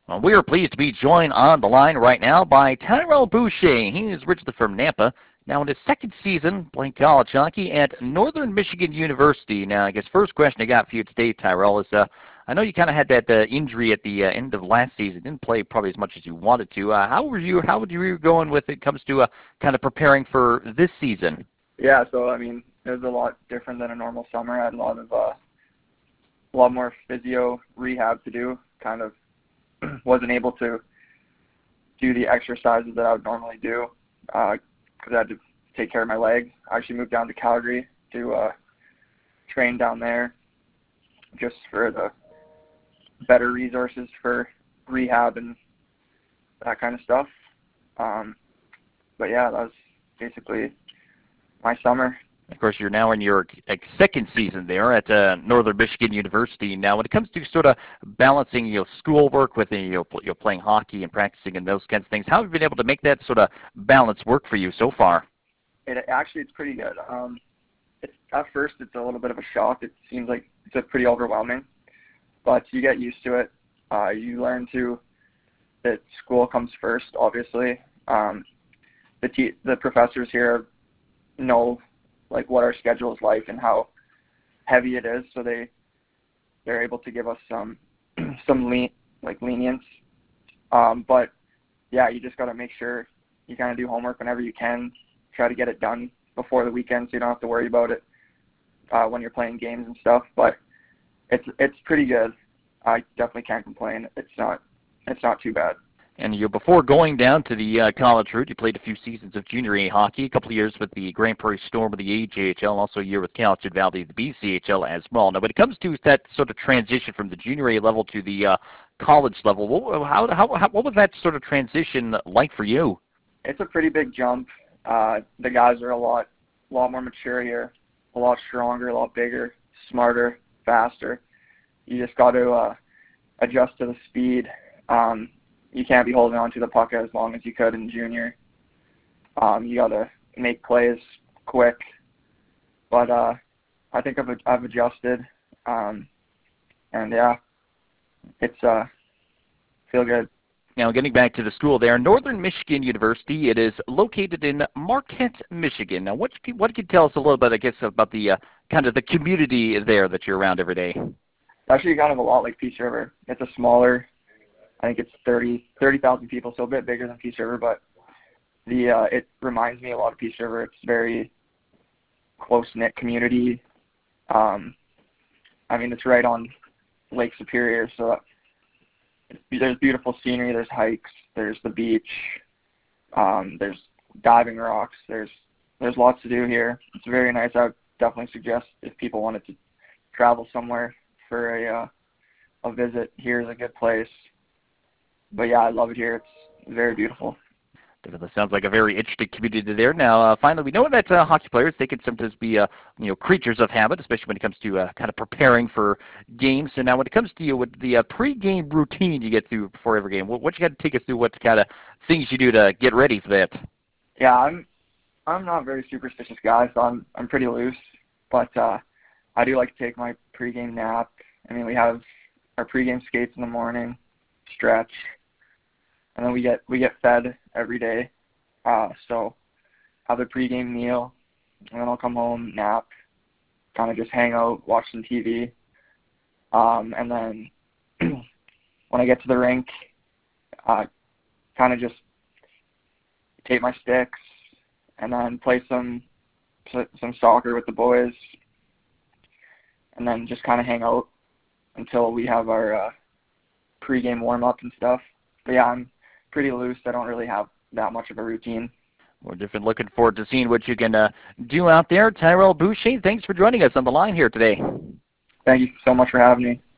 Well, we are pleased to be joined on the line right now by Tyrell Boucher. He is originally from Nampa, now in his second season playing college hockey at Northern Michigan University. Now, I guess first question I got for you today, Tyrell, is I know you kind of had that injury at the end of last season. Didn't play probably as much as you wanted to. How were you? How would you were going with it comes to kind of preparing for this season? Yeah, so I mean, it was a lot different than a normal summer. I had a lot more physio rehab to do. Kind of wasn't able to do the exercises that I would normally do because I had to take care of my leg. I actually moved down to Calgary to train down there just for the better resources for rehab and that kind of stuff. But yeah, that was basically my summer. Of course, you're now in your second season there at Northern Michigan University. Now, when it comes to sort of balancing, schoolwork with playing hockey and practicing and those kinds of things, how have you been able to make that sort of balance work for you so far? It's pretty good. At first, it's a little bit of a shock. It seems like it's pretty overwhelming, but you get used to it. You learn that school comes first, obviously. The professors here know what our schedule is like and how heavy it is, so they're able to give us some lenience. But yeah, you just got to make sure you kind of do homework whenever you can. Try to get it done before the weekend, so you don't have to worry about it when you're playing games and stuff. But it's pretty good. I definitely can't complain. It's not too bad. And before going down to the college route, you played a few seasons of junior A hockey, a couple of years with the Grand Prairie Storm of the AJHL, also a year with Calicut Valley of the BCHL as well. Now, when it comes to that sort of transition from the junior A level to the college level, what was that sort of transition like for you? It's a pretty big jump. The guys are a lot more mature here, a lot stronger, a lot bigger, smarter, faster. You just got to adjust to the speed. You can't be holding on to the puck as long as you could in junior. You got to make plays quick. But I think I've adjusted. And yeah, it's feel good. Now, getting back to the school there, Northern Michigan University, it is located in Marquette, Michigan. Now, what can you tell us a little bit, I guess, about the kind of the community there that you're around every day? Actually, kind of a lot like Peace River. It's a smaller, I think it's 30,000 people, so a bit bigger than Peace River, but it reminds me a lot of Peace River. It's very close-knit community. I mean, it's right on Lake Superior, so there's beautiful scenery, there's hikes, there's the beach, there's diving rocks, there's lots to do here. It's very nice. I would definitely suggest if people wanted to travel somewhere for a visit, here's a good place. But yeah, I love it here. It's very beautiful. Definitely sounds like a very interesting community there. Now, finally, we know that hockey players, they can sometimes be, creatures of habit, especially when it comes to kind of preparing for games. So now when it comes to you with the pre-game routine you get through before every game, what you got to take us through, what kind of things you do to get ready for that? Yeah, I'm not a very superstitious guy, so I'm pretty loose. But I do like to take my pre-game nap. I mean, we have our pre-game skates in the morning, stretch, and then we get fed every day. So have a pregame meal, and then I'll come home, nap, kind of just hang out, watch some TV, and then when I get to the rink, kind of just take my sticks and then play some soccer with the boys, and then just kind of hang out until we have our pregame warm-up and stuff. But yeah, I'm pretty loose. I don't really have that much of a routine. We're definitely looking forward to seeing what you can do out there. Tyrell Boucher, thanks for joining us on the line here today. Thank you so much for having me.